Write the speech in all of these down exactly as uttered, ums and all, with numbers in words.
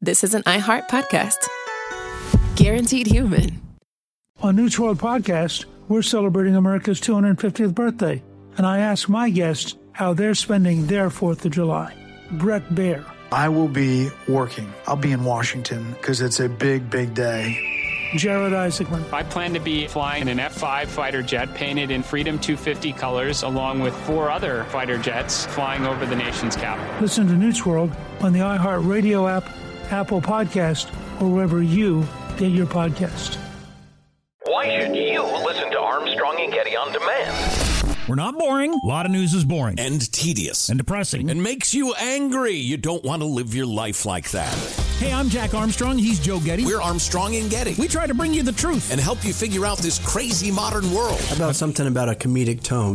this is an iHeart podcast. Guaranteed human. On News World Podcast, we're celebrating America's two hundred fiftieth birthday, and I ask my guests how they're spending their fourth of July. Brett Baer. I will be working. I'll be in Washington because it's a big, big day. Jared Isaacman. I plan to be flying an F five fighter jet painted in Freedom two fifty colors, along with four other fighter jets flying over the nation's capital. Listen to News World on the iHeart Radio app, Apple Podcast, or wherever you get your podcast. Why should you listen to Armstrong and Getty on demand? We're not boring. A lot of news is boring. And tedious. And depressing. And makes you angry. You don't want to live your life like that. Hey, I'm Jack Armstrong. He's Joe Getty. We're Armstrong and Getty. We try to bring you the truth. And help you figure out this crazy modern world. How about something about a comedic tone?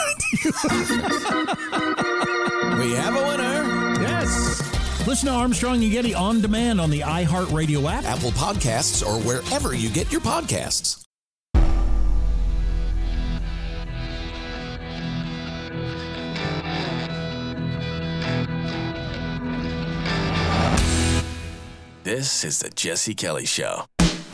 We have a winner. Yes. Listen to Armstrong and Getty on demand on the iHeartRadio app, Apple Podcasts, or wherever you get your podcasts. This is the Jesse Kelly Show.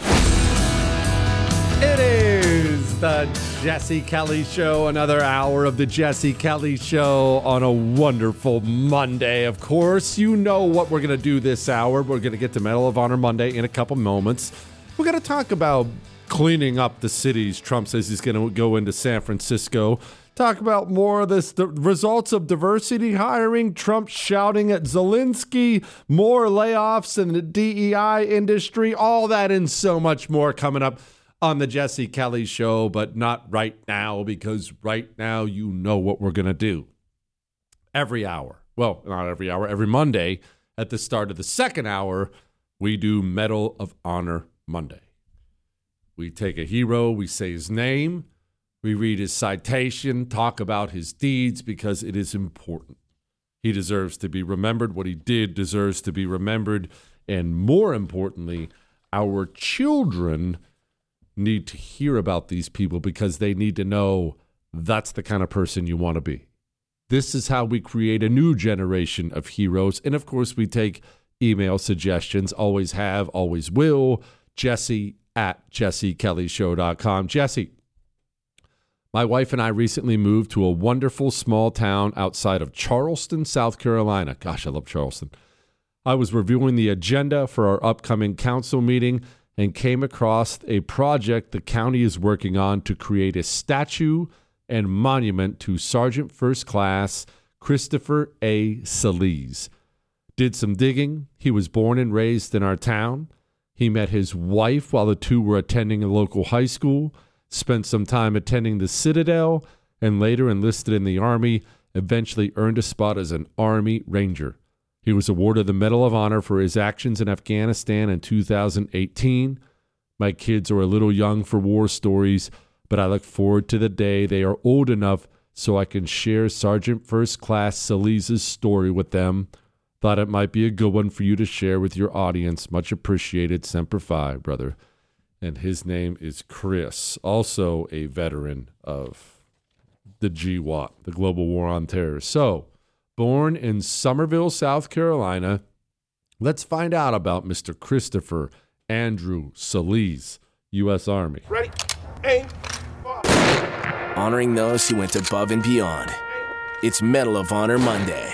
It is the Jesse Kelly Show, another hour of the Jesse Kelly Show on a wonderful Monday. Of course, you know what we're going to do this hour. We're going to get to Medal of Honor Monday in a couple moments. We're going to talk about cleaning up the cities. Trump says he's going to go into San Francisco. Talk about more of this, the results of diversity hiring, Trump shouting at Zelensky, more layoffs in the D E I industry, all that and so much more coming up on the Jesse Kelly Show, but not right now, because right now you know what we're going to do. Every hour, well, not every hour, every Monday at the start of the second hour, we do Medal of Honor Monday. We take a hero, we say his name, we read his citation, talk about his deeds, because it is important. He deserves to be remembered. What he did deserves to be remembered. And more importantly, our children need to hear about these people, because they need to know that's the kind of person you want to be. This is how we create a new generation of heroes. And of course, we take email suggestions. Always have, always will. Jesse at jesse kelly show dot com. Jesse, my wife and I recently moved to a wonderful small town outside of Charleston, South Carolina. Gosh, I love Charleston. I was reviewing the agenda for our upcoming council meeting and came across a project the county is working on to create a statue and monument to Sergeant First Class Christopher A. Salese. Did some digging. He was born and raised in our town. He met his wife while the two were attending a local high school, spent some time attending the Citadel, and later enlisted in the Army, eventually earned a spot as an Army Ranger. He was awarded the Medal of Honor for his actions in Afghanistan in two thousand eighteen. My kids are a little young for war stories, but I look forward to the day they are old enough so I can share Sergeant First Class Salese's story with them. Thought it might be a good one for you to share with your audience. Much appreciated. Semper Fi, brother. And his name is Chris, also a veteran of the G W A T, the Global War on Terror. So, born in Summerville, South Carolina, let's find out about Mister Christopher Andrew Salese, U S Army. Ready, aim, fire. Honoring those who went above and beyond. It's Medal of Honor Monday.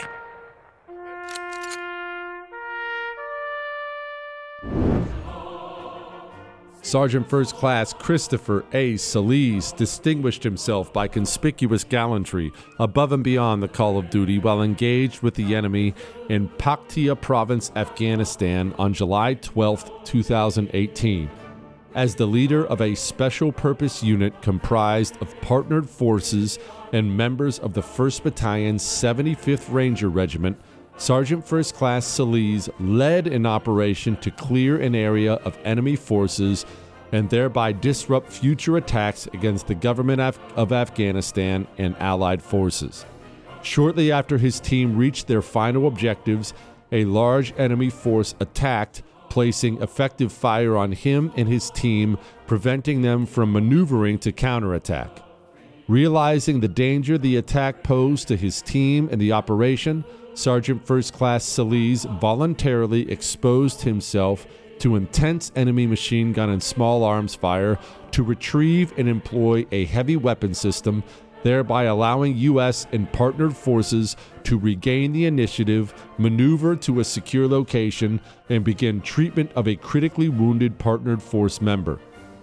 Sergeant First Class Christopher A. Salese distinguished himself by conspicuous gallantry above and beyond the call of duty while engaged with the enemy in Paktia Province, Afghanistan on July twelfth, twenty eighteen. As the leader of a special purpose unit comprised of partnered forces and members of the first Battalion's seventy-fifth Ranger Regiment, Sergeant First Class Salese led an operation to clear an area of enemy forces and thereby disrupt future attacks against the government of Afghanistan and allied forces. Shortly after his team reached their final objectives, a large enemy force attacked, placing effective fire on him and his team, preventing them from maneuvering to counterattack. Realizing the danger the attack posed to his team and the operation, Sergeant First Class Solis voluntarily exposed himself to intense enemy machine gun and small arms fire to retrieve and employ a heavy weapon system, thereby allowing U S and partnered forces to regain the initiative, maneuver to a secure location, and begin treatment of a critically wounded partnered force member.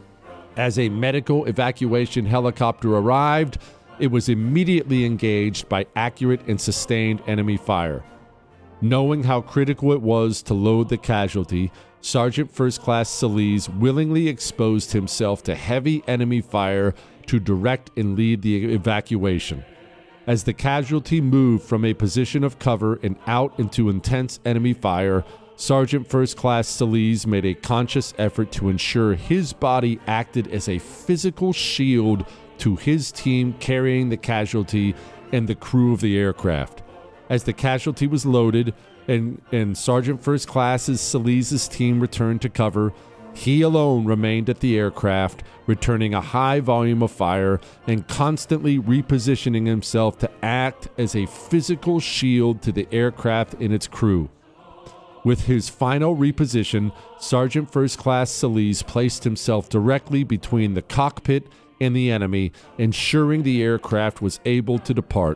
As a medical evacuation helicopter arrived, it was immediately engaged by accurate and sustained enemy fire. Knowing how critical it was to load the casualty, Sergeant First Class Solis willingly exposed himself to heavy enemy fire to direct and lead the evacuation. As the casualty moved from a position of cover and out into intense enemy fire, Sergeant First Class Solis made a conscious effort to ensure his body acted as a physical shield to his team carrying the casualty and the crew of the aircraft. As the casualty was loaded and, and Sergeant First Class Solis' team returned to cover, he alone remained at the aircraft, returning a high volume of fire and constantly repositioning himself to act as a physical shield to the aircraft and its crew. With his final reposition, Sergeant First Class Solis placed himself directly between the cockpit and the enemy, ensuring the aircraft was able to depart.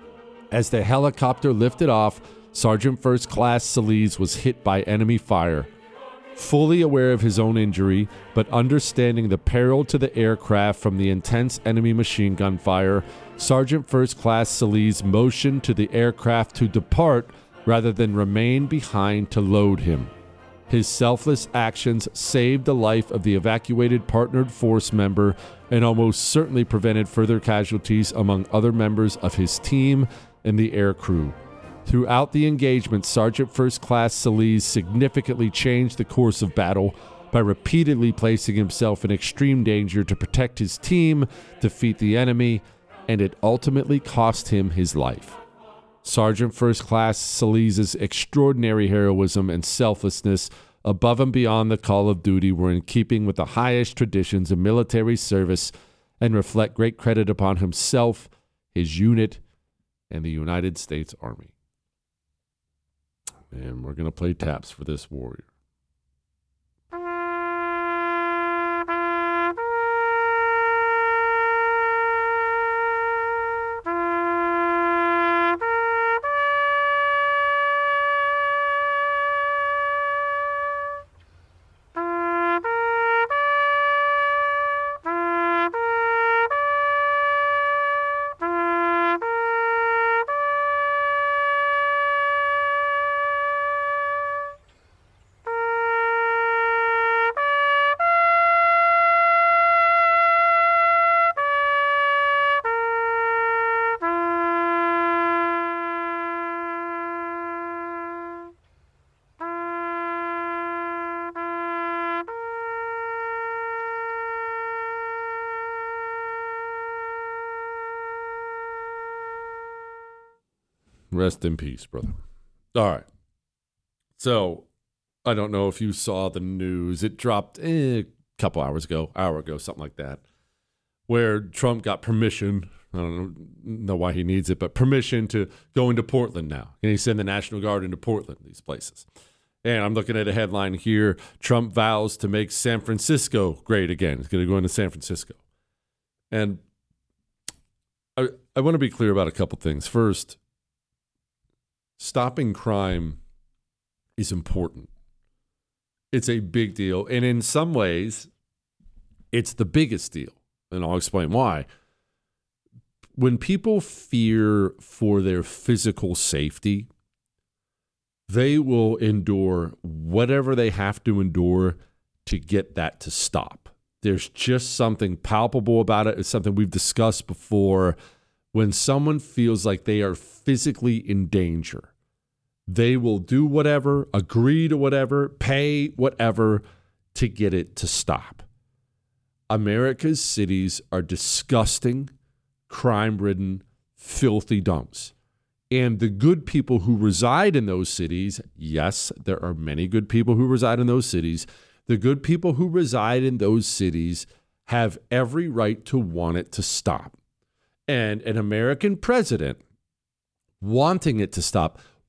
As the helicopter lifted off, Sergeant First Class Solis was hit by enemy fire. Fully aware of his own injury, but understanding the peril to the aircraft from the intense enemy machine gun fire, Sergeant First Class Solis motioned to the aircraft to depart rather than remain behind to load him. His selfless actions saved the life of the evacuated partnered force member and almost certainly prevented further casualties among other members of his team and the air crew. Throughout the engagement, Sergeant First Class Solis significantly changed the course of battle by repeatedly placing himself in extreme danger to protect his team, defeat the enemy, and it ultimately cost him his life. Sergeant First Class Solis' extraordinary heroism and selflessness above and beyond the call of duty were in keeping with the highest traditions of military service and reflect great credit upon himself, his unit, and the United States Army. And we're going to play taps for this warrior. Rest in peace, brother. All right. So, I don't know if you saw the news. It dropped eh, a couple hours ago, hour ago, something like that, where Trump got permission. I don't know why he needs it, but permission to go into Portland now. And he sent the National Guard into Portland, these places. And I'm looking at a headline here. Trump vows to make San Francisco great again. He's going to go into San Francisco. And I, I want to be clear about a couple things. First, stopping crime is important. It's a big deal. And in some ways, it's the biggest deal. And I'll explain why. When people fear for their physical safety, they will endure whatever they have to endure to get that to stop. There's just something palpable about it. It's something we've discussed before. When someone feels like they are physically in danger, they will do whatever, agree to whatever, pay whatever to get it to stop. America's cities are disgusting, crime-ridden, filthy dumps. And the good people who reside in those cities, yes, there are many good people who reside in those cities. The good people who reside in those cities have every right to want it to stop. And an American president wanting it to stop,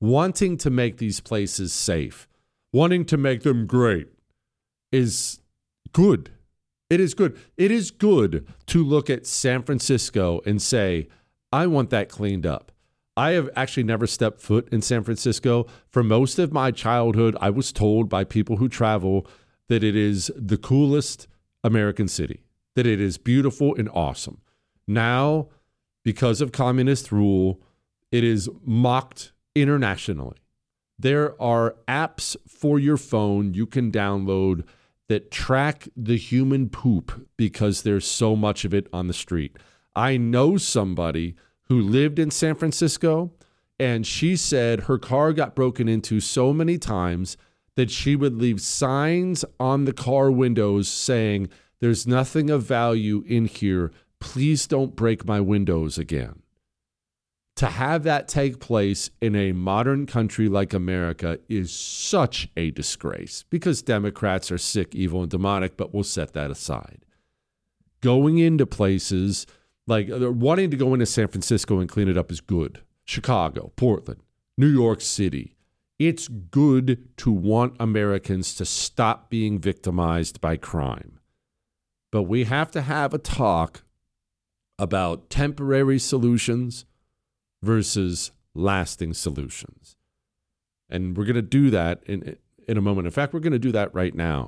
wanting to make these places safe, wanting to make them great is good. It is good. It is good to look at San Francisco and say, I want that cleaned up. I have actually never stepped foot in San Francisco. For most of my childhood, I was told by people who travel that it is the coolest American city, that it is beautiful and awesome. Now, because of communist rule, it is mocked internationally. There are apps for your phone you can download that track the human poop because there's so much of it on the street. I know somebody who lived in San Francisco, and she said her car got broken into so many times that she would leave signs on the car windows saying, there's nothing of value in here. Please don't break my windows again. To have that take place in a modern country like America is such a disgrace because Democrats are sick, evil, and demonic, but we'll set that aside. Going into places like wanting to go into San Francisco and clean it up is good. Chicago, Portland, New York City. It's good to want Americans to stop being victimized by crime. But we have to have a talk about temporary solutions versus lasting solutions. And we're going to do that in, in a moment. In fact, we're going to do that right now.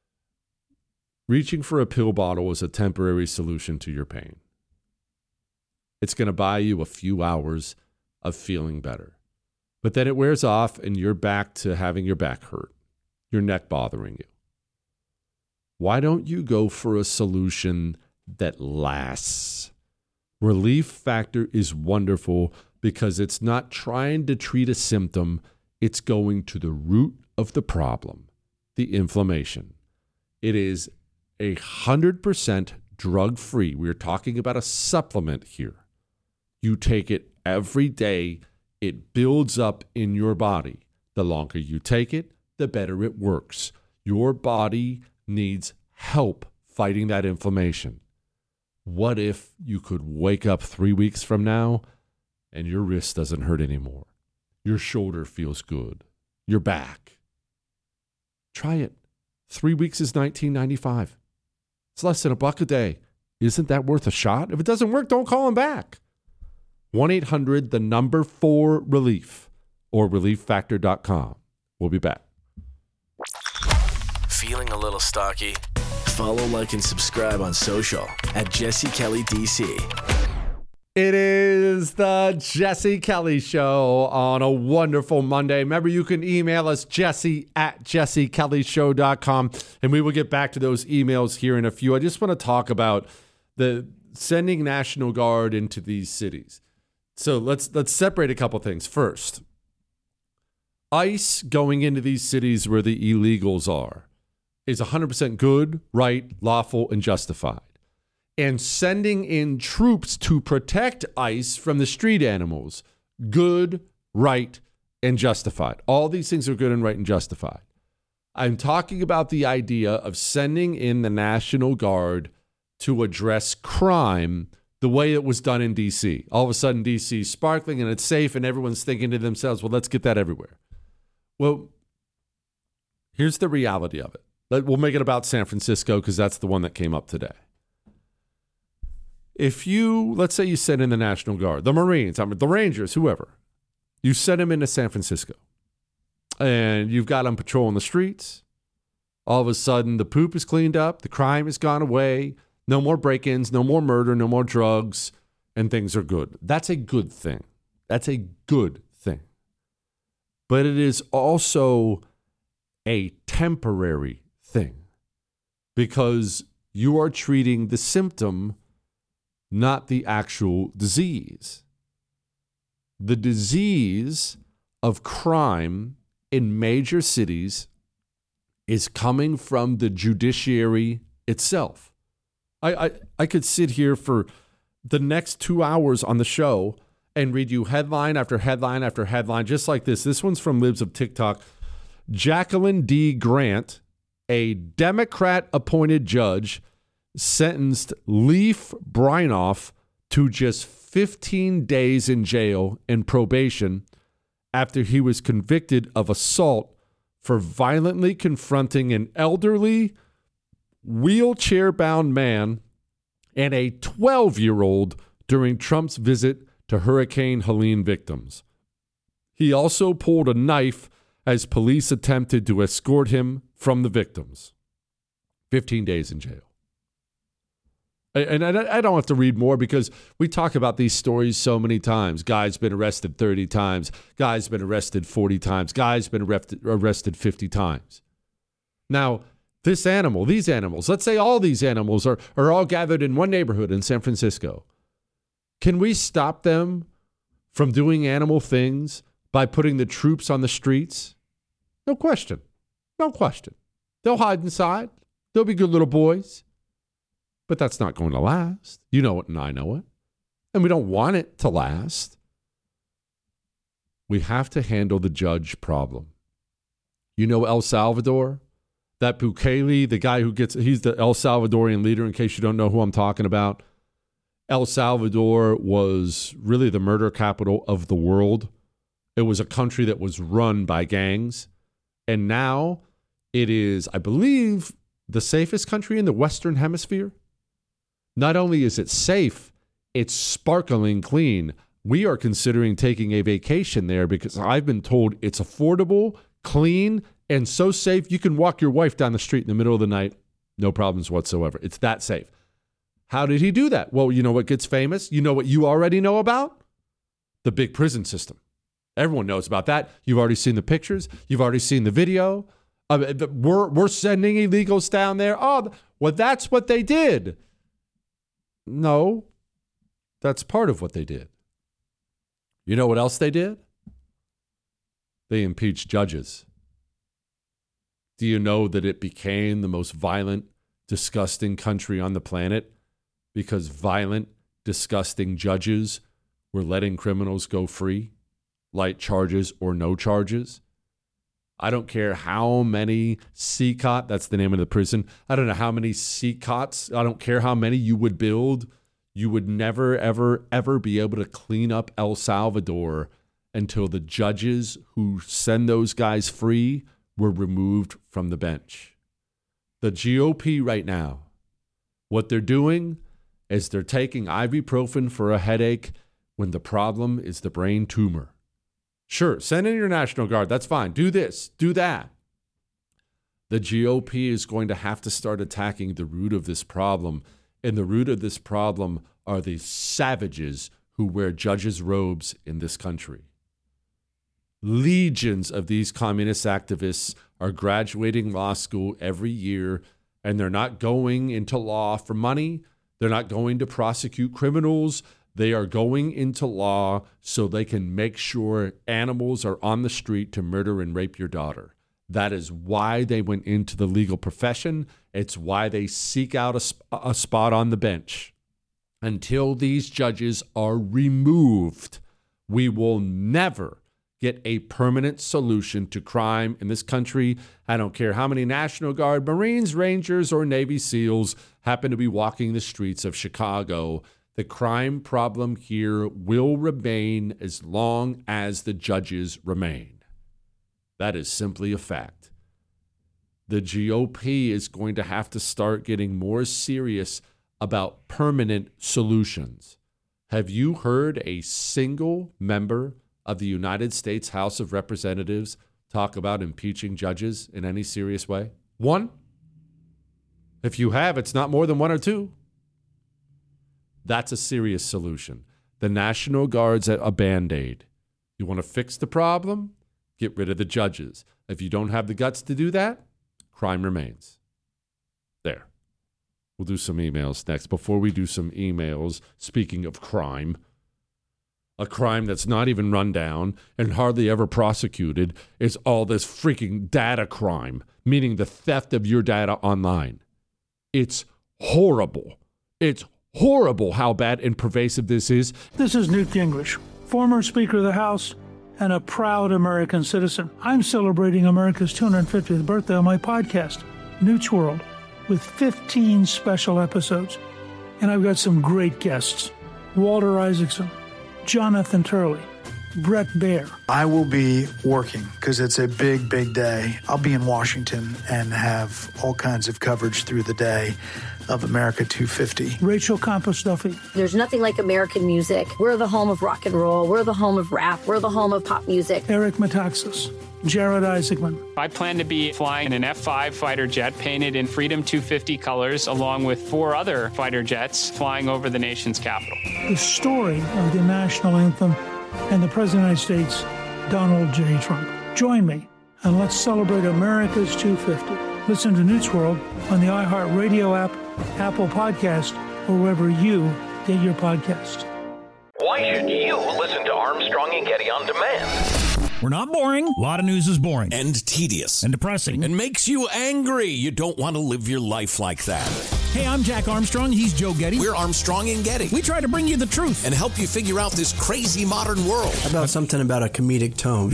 Reaching for a pill bottle is a temporary solution to your pain. It's going to buy you a few hours of feeling better. But then it wears off and you're back to having your back hurt, your neck bothering you. Why don't you go for a solution that lasts? Relief Factor is wonderful because it's not trying to treat a symptom. It's going to the root of the problem, the inflammation. It is a hundred percent drug-free. We're talking about a supplement here. You take it every day. It builds up in your body. The longer you take it, the better it works. Your body needs help fighting that inflammation. What if you could wake up three weeks from now and your wrist doesn't hurt anymore? Your shoulder feels good. Your back. Try it. Three weeks is nineteen ninety-five. It's less than a buck a day. Isn't that worth a shot? If it doesn't work, don't call him back. one eight hundred, the number four relief or relief factor dot com. We'll be back. Feeling a little stocky? Follow, like, and subscribe on social at Jesse Kelly D C. It is the Jesse Kelly Show on a wonderful Monday. Remember, you can email us, Jesse at jesse kelly show dot com, and we will get back to those emails here in a few. I just want to talk about the sending National Guard into these cities. So let's let's separate a couple things. First, ICE going into these cities where the illegals are is one hundred percent good, right, lawful, and justified. And sending in troops to protect ICE from the street animals, good, right, and justified. All these things are good and right and justified. I'm talking about the idea of sending in the National Guard to address crime the way it was done in D C. All of a sudden, D C is sparkling and it's safe, and everyone's thinking to themselves, well, let's get that everywhere. Well, here's the reality of it. We'll make it about San Francisco because that's the one that came up today. If you, let's say you send in the National Guard, the Marines, I mean, the Rangers, whoever, you send them into San Francisco and you've got them patrolling the streets. All of a sudden, the poop is cleaned up. The crime has gone away. No more break-ins, no more murder, no more drugs, and things are good. That's a good thing. That's a good thing. But it is also a temporary thing because you are treating the symptom, not the actual disease. The disease of crime in major cities is coming from the judiciary itself. I, I, I could sit here for the next two hours on the show and read you headline after headline after headline, just like this. This one's from Libs of TikTok. Jacqueline D. Grant, a Democrat-appointed judge, sentenced Leif Breinoff to just fifteen days in jail and probation after he was convicted of assault for violently confronting an elderly, wheelchair-bound man and a twelve-year-old during Trump's visit to Hurricane Helene victims. He also pulled a knife as police attempted to escort him from the victims. fifteen days in jail. And I don't have to read more because we talk about these stories so many times. Guy's been arrested thirty times. Guy's been arrested forty times. Guy's been arrested fifty times. Now, this animal, these animals, let's say all these animals are, are all gathered in one neighborhood in San Francisco. Can we stop them from doing animal things by putting the troops on the streets? No question. No question. They'll hide inside. They'll be good little boys. But that's not going to last. You know it and I know it. And we don't want it to last. We have to handle the judge problem. You know El Salvador? That Bukele, the guy who gets, he's the El Salvadorian leader, in case you don't know who I'm talking about. El Salvador was really the murder capital of the world. It was a country that was run by gangs. And now it is, I believe, the safest country in the Western Hemisphere. Not only is it safe, it's sparkling clean. We are considering taking a vacation there because I've been told it's affordable, clean, and so safe you can walk your wife down the street in the middle of the night. No problems whatsoever. It's that safe. How did he do that? Well, you know what gets famous? You know what you already know about? The big prison system. Everyone knows about that. You've already seen the pictures. You've already seen the video. Uh, we're, we're sending illegals down there. Oh, well, that's what they did. No, that's part of what they did. You know what else they did? They impeached judges. Do you know that it became the most violent, disgusting country on the planet because violent, disgusting judges were letting criminals go free, light charges or no charges? I don't care how many C C O T, that's the name of the prison. I don't know how many C C O Ts. I don't care how many you would build. You would never, ever, ever be able to clean up El Salvador until the judges who send those guys free were removed from the bench. The G O P right now, what they're doing is they're taking ibuprofen for a headache when the problem is the brain tumor. Sure, send in your National Guard. That's fine. Do this, do that. The G O P is going to have to start attacking the root of this problem. And the root of this problem are the savages who wear judges' robes in this country. Legions of these communist activists are graduating law school every year, and they're not going into law for money. They're not going to prosecute criminals. They are going into law so they can make sure animals are on the street to murder and rape your daughter. That is why they went into the legal profession. It's why they seek out a, sp- a spot on the bench. Until these judges are removed, we will never get a permanent solution to crime in this country. I don't care how many National Guard, Marines, Rangers, or Navy SEALs happen to be walking the streets of Chicago. The crime problem here will remain as long as the judges remain. That is simply a fact. The G O P is going to have to start getting more serious about permanent solutions. Have you heard a single member of the United States House of Representatives talk about impeaching judges in any serious way? One? If you have, it's not more than one or two. That's a serious solution. The National Guard's a Band-Aid. You want to fix the problem? Get rid of the judges. If you don't have the guts to do that, crime remains. There. We'll do some emails next. Before we do some emails, speaking of crime, a crime that's not even run down and hardly ever prosecuted is all this freaking data crime, meaning the theft of your data online. It's horrible. It's horrible how bad and pervasive this is. This is Newt Gingrich, former Speaker of the House and a proud American citizen. I'm celebrating America's two hundred fiftieth birthday on my podcast, Newt's World, with fifteen special episodes. And I've got some great guests. Walter Isaacson, Jonathan Turley, Brett Baer. I will be working because it's a big, big day. I'll be in Washington and have all kinds of coverage through the day of America two fifty. Rachel Campos Duffy. There's nothing like American music. We're the home of rock and roll. We're the home of rap. We're the home of pop music. Eric Metaxas. Jared Isaacman. I plan to be flying an F five fighter jet painted in Freedom two fifty colors, along with four other fighter jets flying over the nation's capital. The story of the national anthem and the President of the United States, Donald J. Trump. Join me and let's celebrate America's two fifty. Listen to Newt's World on the iHeartRadio app, Apple Podcast, or wherever you get your podcasts. Why should you listen to Armstrong and Getty on demand? We're not boring. A lot of news is boring. And tedious. And depressing. And makes you angry. You don't want to live your life like that. Hey, I'm Jack Armstrong. He's Joe Getty. We're Armstrong and Getty. We try to bring you the truth. And help you figure out this crazy modern world. How about something about a comedic tone?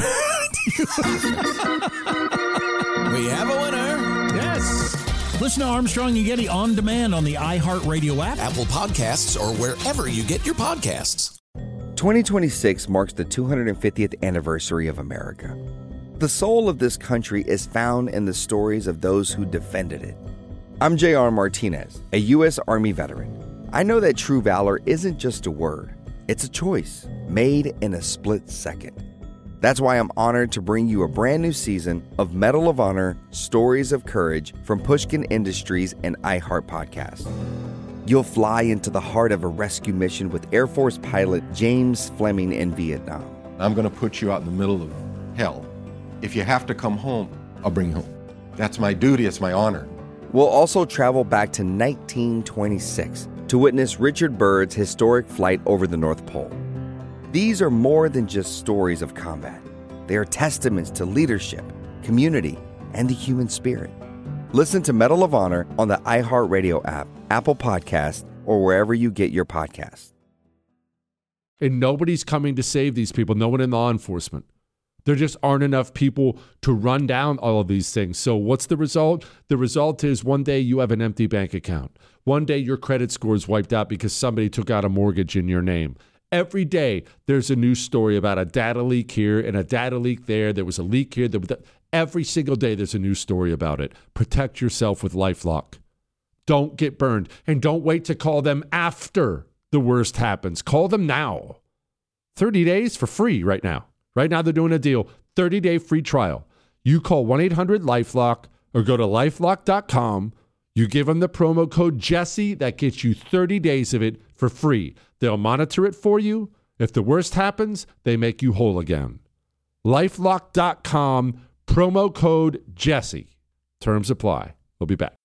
We have a winner. Yes. Listen to Armstrong and Getty on demand on the iHeartRadio app, Apple Podcasts, or wherever you get your podcasts. twenty twenty-six marks the two hundred fiftieth anniversary of America. The soul of this country is found in the stories of those who defended it. I'm J R Martinez, a U S Army veteran. I know that true valor isn't just a word, it's a choice made in a split second. That's why I'm honored to bring you a brand new season of Medal of Honor Stories of Courage from Pushkin Industries and iHeart Podcast. You'll fly into the heart of a rescue mission with Air Force pilot James Fleming in Vietnam. I'm going to put you out in the middle of hell. If you have to come home, I'll bring you home. That's my duty. It's my honor. We'll also travel back to nineteen twenty-six to witness Richard Byrd's historic flight over the North Pole. These are more than just stories of combat. They are testaments to leadership, community, and the human spirit. Listen to Medal of Honor on the iHeartRadio app, Apple Podcast, or wherever you get your podcasts. And nobody's coming to save these people. No one in law enforcement. There just aren't enough people to run down all of these things. So what's the result? The result is one day you have an empty bank account. One day your credit score is wiped out because somebody took out a mortgage in your name. Every day there's a news story about a data leak here and a data leak there. There was a leak here. There was a, every single day there's a news story about it. Protect yourself with LifeLock. Don't get burned. And don't wait to call them after the worst happens. Call them now. thirty days for free right now. Right now they're doing a deal. thirty-day free trial. You call one eight hundred LifeLock or go to lifelock dot com. You give them the promo code Jesse. That gets you thirty days of it for free. They'll monitor it for you. If the worst happens, they make you whole again. lifelock dot com, promo code Jesse. Terms apply. We'll be back.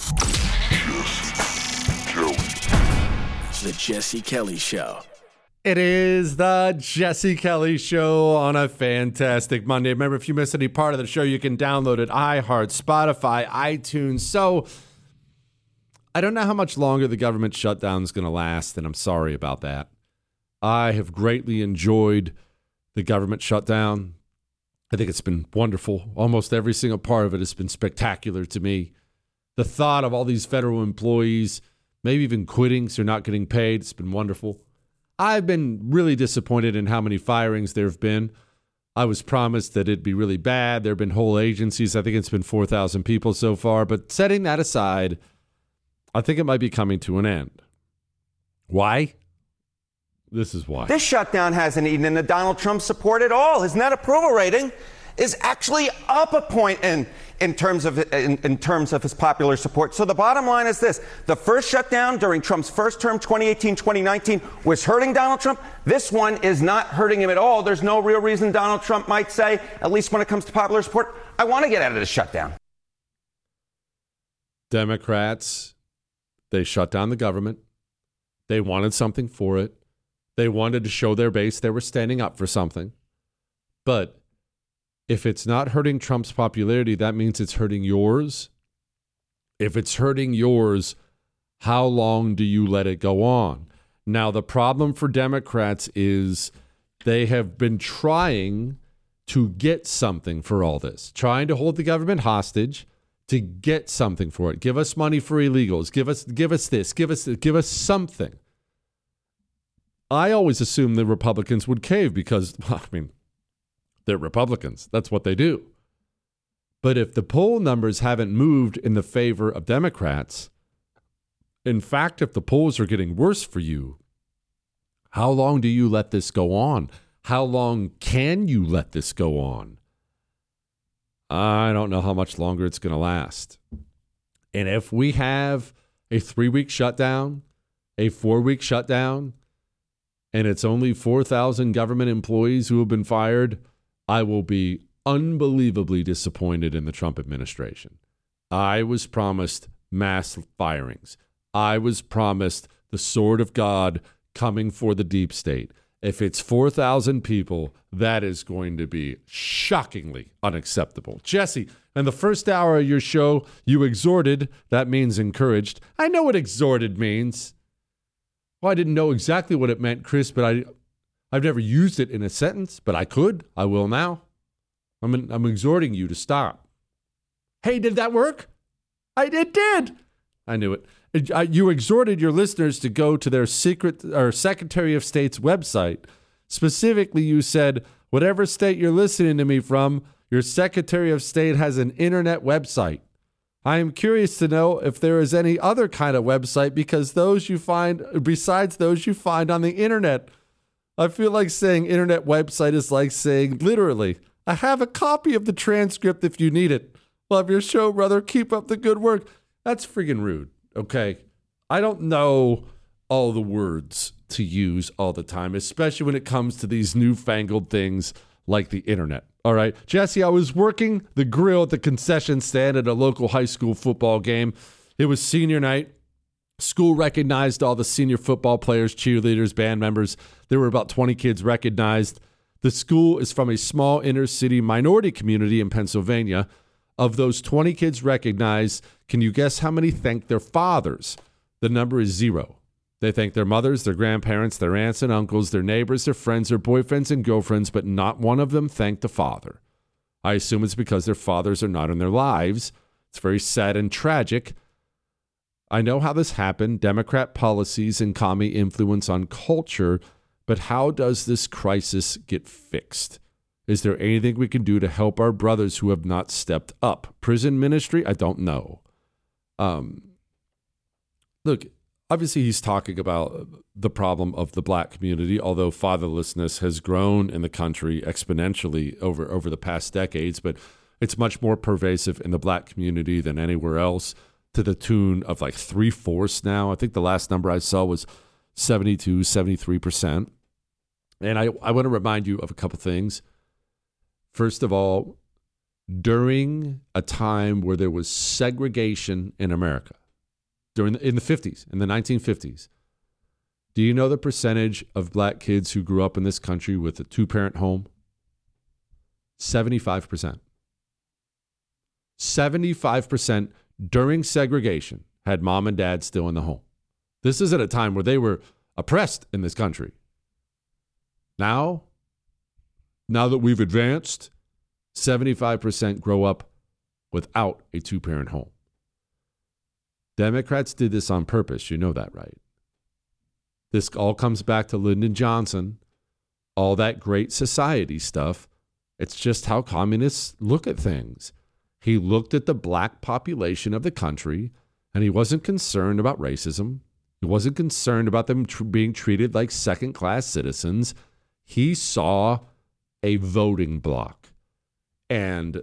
The Jesse Kelly Show. It is the Jesse Kelly Show on a fantastic Monday. Remember, if you missed any part of the show, you can download it iHeart, Spotify, iTunes. So I don't know how much longer the government shutdown is going to last, and I'm sorry about that. I have greatly enjoyed the government shutdown. I think it's been wonderful. Almost every single part of it has been spectacular to me. The thought of all these federal employees, maybe even quitting so they're not getting paid, it's been wonderful. I've been really disappointed in how many firings there have been. I was promised that it'd be really bad. There have been whole agencies. I think it's been four thousand people so far. But setting that aside, I think it might be coming to an end. Why? This is why. This shutdown hasn't eaten into Donald Trump's support at all. His net approval rating is actually up a point in, in, terms of, in, in terms of his popular support. So the bottom line is this. The first shutdown during Trump's first term, twenty eighteen, twenty nineteen, was hurting Donald Trump. This one is not hurting him at all. There's no real reason Donald Trump might say, at least when it comes to popular support, I want to get out of this shutdown. Democrats, they shut down the government. They wanted something for it. They wanted to show their base they were standing up for something. But if it's not hurting Trump's popularity, that means it's hurting yours. If it's hurting yours, how long do you let it go on? Now, the problem for Democrats is they have been trying to get something for all this, trying to hold the government hostage to get something for it. Give us money for illegals. Give us, give us this. Give us, give us something. I always assumed the Republicans would cave because, well, I mean, they're Republicans. That's what they do. But if the poll numbers haven't moved in the favor of Democrats, in fact, if the polls are getting worse for you, how long do you let this go on? How long can you let this go on? I don't know how much longer it's going to last. And if we have a three-week shutdown, a four-week shutdown, and it's only four thousand government employees who have been fired, I will be unbelievably disappointed in the Trump administration. I was promised mass firings. I was promised the sword of God coming for the deep state. If it's four thousand people, that is going to be shockingly unacceptable. Jesse, in the first hour of your show, you exhorted. That means encouraged. I know what exhorted means. Well, I didn't know exactly what it meant, Chris, but I, I've never used it in a sentence, but I could. I will now. I'm, in, I'm exhorting you to stop. Hey, did that work? I, it did. I knew it. it I, you exhorted your listeners to go to their secret or Secretary of State's website. Specifically, you said, whatever state you're listening to me from, your Secretary of State has an internet website. I am curious to know if there is any other kind of website because those you find, besides those you find on the internet. I feel like saying internet website is like saying literally, I have a copy of the transcript if you need it. Love your show, brother. Keep up the good work. That's friggin' rude, okay? I don't know all the words to use all the time, especially when it comes to these newfangled things like the internet. All right, Jesse, I was working the grill at the concession stand at a local high school football game. It was senior night. School recognized all the senior football players, cheerleaders, band members. There were about twenty kids recognized. The school is from a small inner city minority community in Pennsylvania. Of those twenty kids recognized, can you guess how many thanked their fathers? The number is zero. They thank their mothers, their grandparents, their aunts and uncles, their neighbors, their friends, their boyfriends and girlfriends, but not one of them thanked the father. I assume it's because their fathers are not in their lives. It's very sad and tragic. I know how this happened, Democrat policies and commie influence on culture, but how does this crisis get fixed? Is there anything we can do to help our brothers who have not stepped up? Prison ministry? I don't know. Um, look, obviously, he's talking about the problem of the black community, although fatherlessness has grown in the country exponentially over, over the past decades, but it's much more pervasive in the black community than anywhere else, to the tune of like three-fourths now. I think the last number I saw was seventy-two, seventy-three percent. And I, I want to remind you of a couple things. First of all, during a time where there was segregation in America, during the, in the fifties, in the nineteen fifties. Do you know the percentage of black kids who grew up in this country with a two-parent home? seventy-five percent. seventy-five percent during segregation had mom and dad still in the home. This is at a time where they were oppressed in this country. Now, now that we've advanced, seventy-five percent grow up without a two-parent home. Democrats did this on purpose. You know that, right? This all comes back to Lyndon Johnson, all that great society stuff. It's just how communists look at things. He looked at the black population of the country, and he wasn't concerned about racism. He wasn't concerned about them tr- being treated like second-class citizens. He saw a voting bloc, and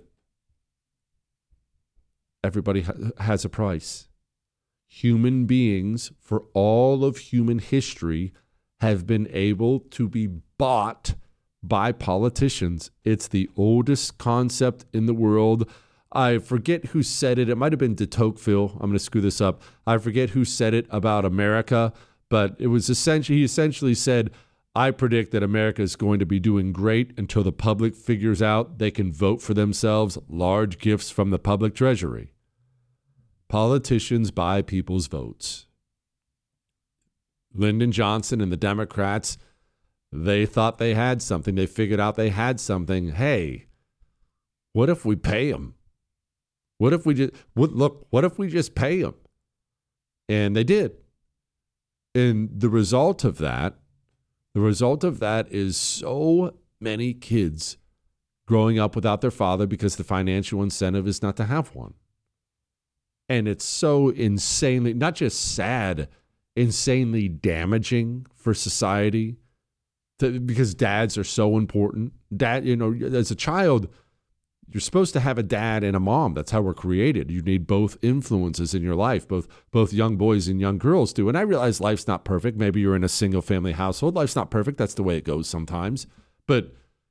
everybody ha- has a price. Human beings, for all of human history, have been able to be bought by politicians. It's the oldest concept in the world. I forget who said it. It might have been de Tocqueville. I'm going to screw this up. I forget who said it about America, but it was essentially, he essentially said, I predict that America is going to be doing great until the public figures out they can vote for themselves large gifts from the public treasury. Politicians buy people's votes. Lyndon Johnson and the Democrats, they thought they had something. They figured out they had something. Hey, what if we pay them? What if we just, what, look, what if we just pay them? And they did. And the result of that The result of that is so many kids growing up without their father because the financial incentive is not to have one. And it's so insanely, not just sad, insanely damaging for society to, because dads are so important. Dad, you know, as a child, you're supposed to have a dad and a mom. That's how we're created. You need both influences in your life, both both young boys and young girls do. And I realize life's not perfect. Maybe you're in a single family household. Life's not perfect. That's the way it goes sometimes. But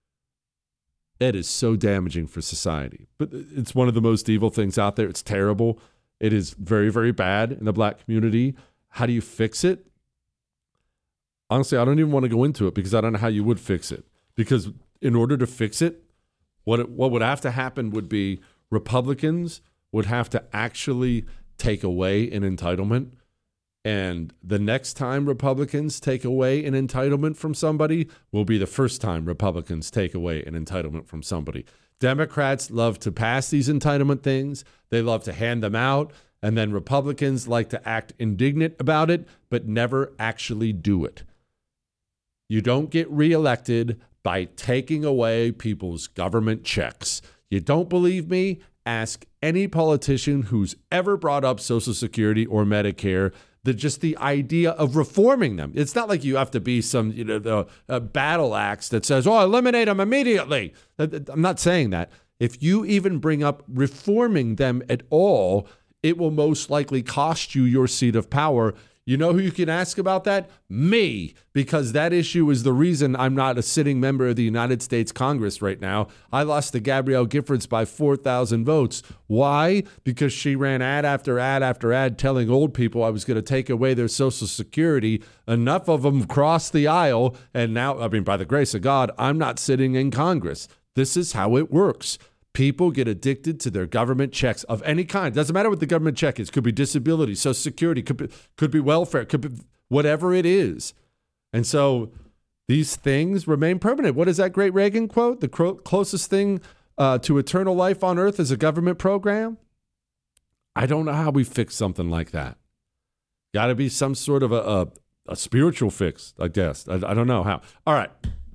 it is so damaging for society. But it's one of the most evil things out there. It's terrible. It is very, very bad in the black community. How do you fix it? Honestly, I don't even want to go into it because I don't know how you would fix it. Because in order to fix it, What it, what would have to happen would be Republicans would have to actually take away an entitlement. And the next time Republicans take away an entitlement from somebody will be the first time Republicans take away an entitlement from somebody. Democrats love to pass these entitlement things. They love to hand them out. And then Republicans like to act indignant about it, but never actually do it. You don't get reelected by taking away people's government checks. You don't believe me? Ask any politician who's ever brought up Social Security or Medicare, the, just the idea of reforming them. It's not like you have to be some you know the, a battle axe that says, oh, eliminate them immediately. I'm not saying that. If you even bring up reforming them at all, it will most likely cost you your seat of power. You know who you can ask about that? Me, because that issue is the reason I'm not a sitting member of the United States Congress right now. I lost to Gabrielle Giffords by four thousand votes. Why? Because she ran ad after ad after ad telling old people I was going to take away their Social Security. Enough of them crossed the aisle, and now, I mean, by the grace of God, I'm not sitting in Congress. This is how it works. People get addicted to their government checks of any kind. Doesn't matter what the government check is. Could be disability, Social Security, could be, could be welfare, could be whatever it is. And so these things remain permanent. What is that great Reagan quote? The cro- closest thing uh, to eternal life on earth is a government program. I don't know how we fix something like that. Got to be some sort of a, a, a spiritual fix, I guess. I, I don't know how. All right.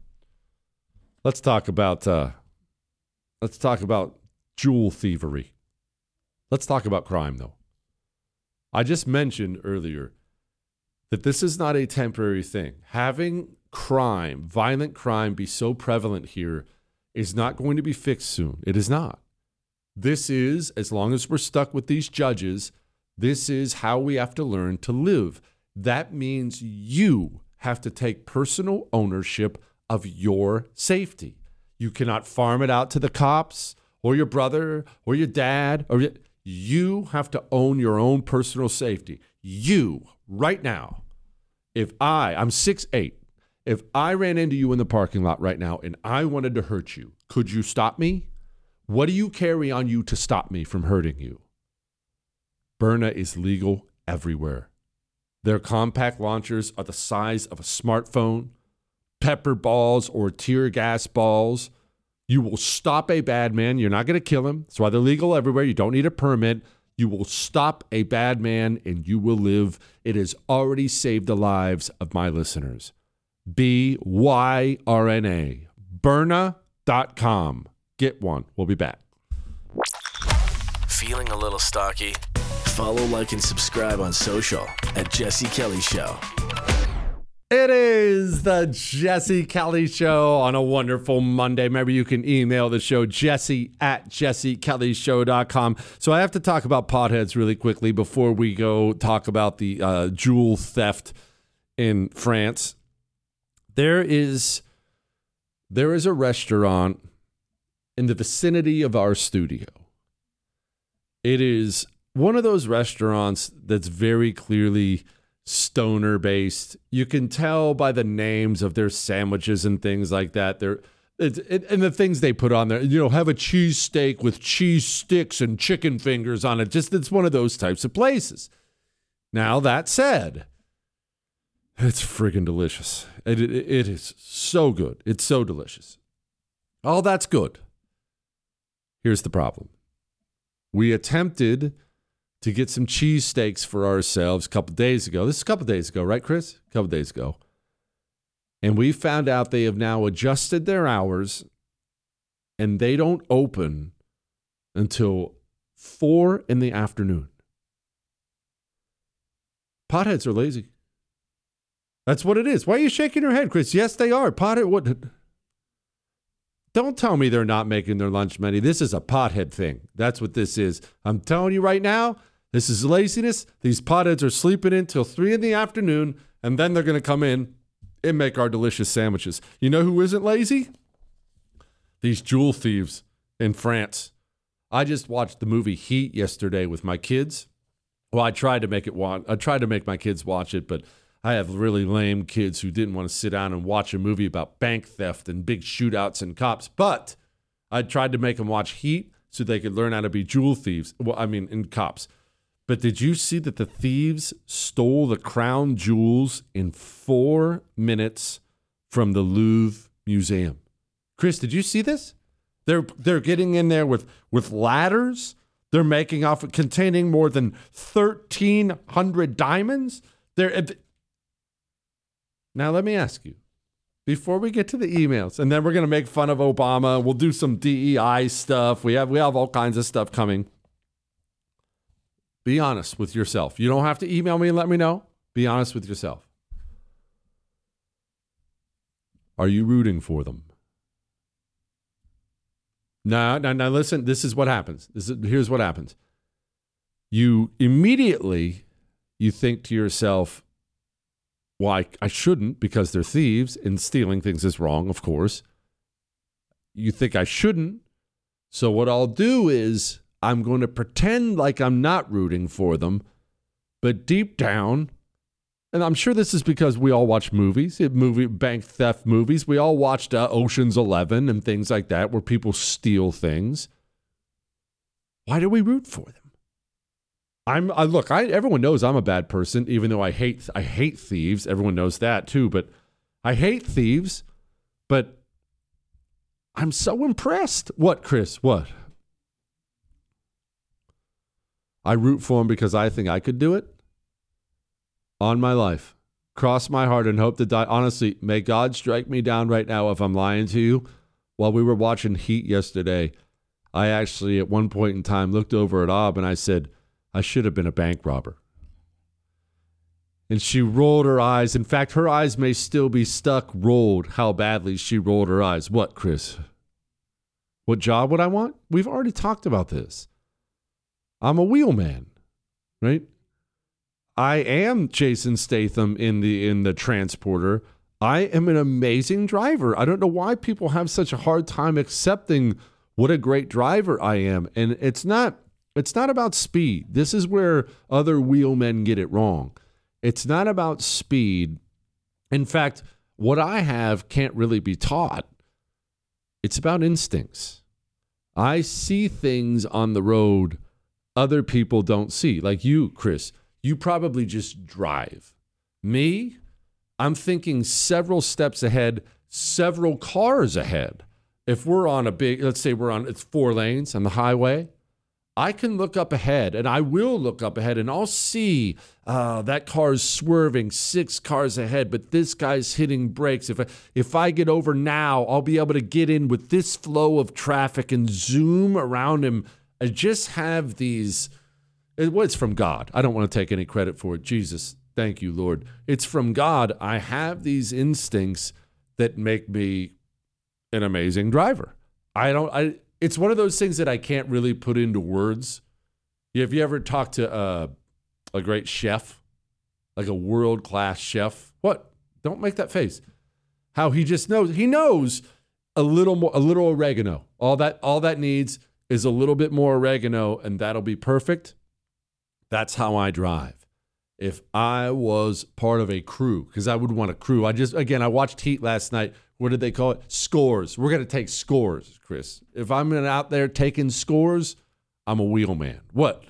Let's talk about... Uh, Let's talk about jewel thievery. Let's talk about crime, though. I just mentioned earlier that this is not a temporary thing. Having crime, violent crime, be so prevalent here is not going to be fixed soon. It is not. This is, as long as we're stuck with these judges, this is how we have to learn to live. That means you have to take personal ownership of your safety. You cannot farm it out to the cops or your brother or your dad. Or your, you have to own your own personal safety. You, right now, if I, I'm six eight, if I ran into you in the parking lot right now and I wanted to hurt you, could you stop me? What do you carry on you to stop me from hurting you? Byrna is legal everywhere. Their compact launchers are the size of a smartphone. Pepper balls or tear gas balls. You will stop a bad man. You're not going to kill him. That's why they're legal everywhere. You don't need a permit. You will stop a bad man and you will live. It has already saved the lives of my listeners. B Y R N A. Byrna dot com. Get one. We'll be back. Feeling a little stocky? Follow, like, and subscribe on social at Jesse Kelly Show. It is the Jesse Kelly Show on a wonderful Monday. Remember, you can email the show, jesse at jesse kelly show dot com. So I have to talk about potheads really quickly before we go talk about the uh, jewel theft in France. There is, there is a restaurant in the vicinity of our studio. It is one of those restaurants that's very clearly stoner based. You can tell by the names of their sandwiches and things like that. They're it, it, and the things they put on there. You know, have a cheese steak with cheese sticks and chicken fingers on it. Just it's one of those types of places. Now that said, it's friggin' delicious. It, it, it is so good. It's so delicious. All that's good. Here's the problem. We attempted to get some cheesesteaks for ourselves a couple days ago. This is a couple days ago, right, Chris? A couple days ago. And we found out they have now adjusted their hours, and they don't open until four in the afternoon. Potheads are lazy. That's what it is. Why are you shaking your head, Chris? Yes, they are. Pothead. What? Don't tell me they're not making their lunch money. This is a pothead thing. That's what this is. I'm telling you right now, this is laziness. These potheads are sleeping in till three in the afternoon, and then they're going to come in and make our delicious sandwiches. You know who isn't lazy? These jewel thieves in France. I just watched the movie Heat yesterday with my kids. Well, I tried to make it want. I tried to make my kids watch it, but I have really lame kids who didn't want to sit down and watch a movie about bank theft and big shootouts and cops. But I tried to make them watch Heat so they could learn how to be jewel thieves. Well, I mean, in cops. But did you see that the thieves stole the crown jewels in four minutes from the Louvre Museum? Chris, did you see this? They're they're getting in there with, with ladders. They're making off containing more than thirteen hundred diamonds. They're Now, let me ask you, before we get to the emails, and then we're going to make fun of Obama. We'll do some D E I stuff. We have we have all kinds of stuff coming. Be honest with yourself. You don't have to email me and let me know. Be honest with yourself. Are you rooting for them? No, no, no, listen, this is what happens. This is, here's what happens. You immediately, you think to yourself, well, I, I shouldn't because they're thieves and stealing things is wrong, of course. You think I shouldn't. So what I'll do is I'm going to pretend like I'm not rooting for them, but deep down, and I'm sure this is because we all watch movies, movie bank theft movies. We all watched uh, Ocean's Eleven and things like that where people steal things. Why do we root for them? I'm I look, I everyone knows I'm a bad person, even though I hate I hate thieves. Everyone knows that too, but I hate thieves, but I'm so impressed. What, Chris? What? I root for them because I think I could do it. On my life. Cross my heart and hope to die. Honestly, may God strike me down right now if I'm lying to you. While we were watching Heat yesterday, I actually at one point in time looked over at Ob and I said, I should have been a bank robber. And she rolled her eyes. In fact, her eyes may still be stuck rolled how badly she rolled her eyes. What, Chris? What job would I want? We've already talked about this. I'm a wheelman, right? I am Jason Statham in the in the Transporter. I am an amazing driver. I don't know why people have such a hard time accepting what a great driver I am. And it's not it's not about speed. This is where other wheelmen get it wrong. It's not about speed. In fact, what I have can't really be taught. It's about instincts. I see things on the road other people don't see. Like you, Chris. You probably just drive. Me, I'm thinking several steps ahead, several cars ahead. If we're on a big, let's say we're on, it's four lanes on the highway, I can look up ahead, and I will look up ahead, and I'll see uh, that car's swerving six cars ahead, but this guy's hitting brakes. If I, if I get over now, I'll be able to get in with this flow of traffic and zoom around him. I just have these... It, well, it's from God. I don't want to take any credit for it. Jesus, thank you, Lord. It's from God. I have these instincts that make me an amazing driver. I don't. I. It's one of those things that I can't really put into words. Have you ever talked to uh, a great chef, like a world-class chef? What? Don't make that face. How he just knows. He knows a little more, a little oregano. All that. All that needs is a little bit more oregano, and that'll be perfect. That's how I drive. If I was part of a crew, because I would want a crew. I just, again, I watched Heat last night. What did they call it? Scores. We're going to take scores, Chris. If I'm out there taking scores, I'm a wheelman. What?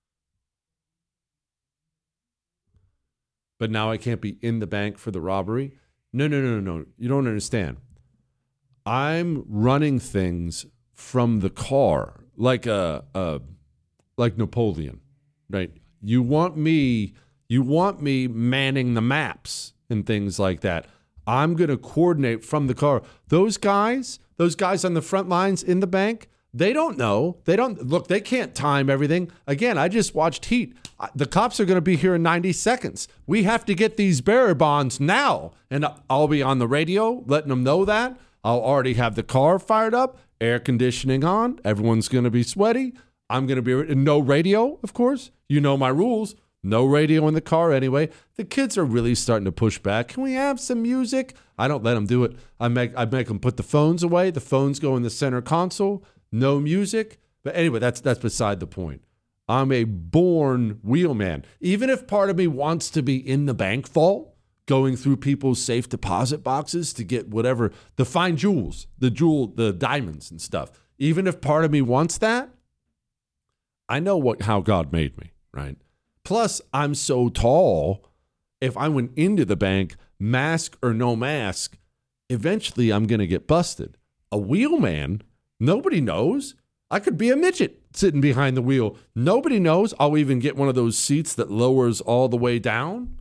But now I can't be in the bank for the robbery? No, no, no, no, no. You don't understand. I'm running things from the car like a, a like Napoleon. Right. You want me, you want me manning the maps and things like that. I'm going to coordinate from the car. Those guys, those guys on the front lines in the bank, they don't know. They don't look, they can't time everything. Again, I just watched Heat. The cops are going to be here in ninety seconds. We have to get these bearer bonds now. And I'll be on the radio letting them know that. I'll already have the car fired up, air conditioning on. Everyone's going to be sweaty. I'm going to be no radio, of course. You know my rules. No radio in the car anyway. The kids are really starting to push back. Can we have some music? I don't let them do it. I make I make them put the phones away. The phones go in the center console. No music. But anyway, that's that's beside the point. I'm a born wheelman. Even if part of me wants to be in the bank vault, going through people's safe deposit boxes to get whatever, the fine jewels, the jewel, the diamonds and stuff. Even if part of me wants that, I know what how God made me, right? Plus, I'm so tall, if I went into the bank, mask or no mask, eventually I'm going to get busted. A wheelman, nobody knows. I could be a midget sitting behind the wheel. Nobody knows. I'll even get one of those seats that lowers all the way down.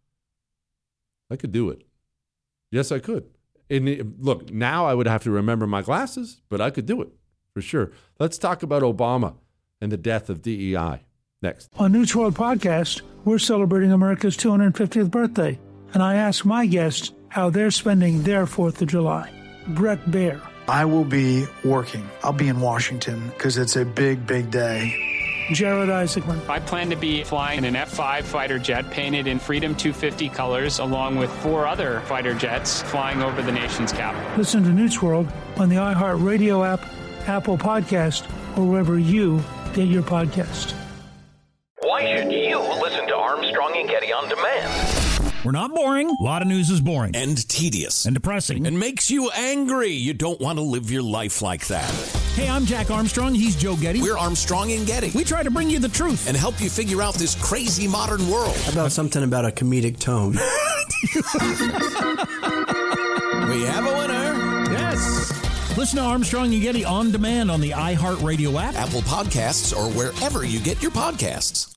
I could do it. Yes, I could. And look, now I would have to remember my glasses, but I could do it for sure. Let's talk about Obama and the death of D E I next. On News World Podcast, we're celebrating America's two hundred fiftieth birthday, and I ask my guests how they're spending their fourth of July. Brett Baer. I will be working. I'll be in Washington because it's a big, big day. Jared Isaacman. I plan to be flying an F five fighter jet painted in Freedom two fifty colors, along with four other fighter jets flying over the nation's capital. Listen to News World on the iHeartRadio app, Apple Podcast, or wherever you get your podcast. Why should you listen to Armstrong and Getty on demand? We're not boring. A lot of news is boring. And tedious. And depressing. And makes you angry. You don't want to live your life like that. Hey, I'm Jack Armstrong. He's Joe Getty. We're Armstrong and Getty. We try to bring you the truth. And help you figure out this crazy modern world. How about something about a comedic tone? We have a winner. Yes. Listen to Armstrong and Getty on demand on the iHeartRadio app, Apple Podcasts, or wherever you get your podcasts.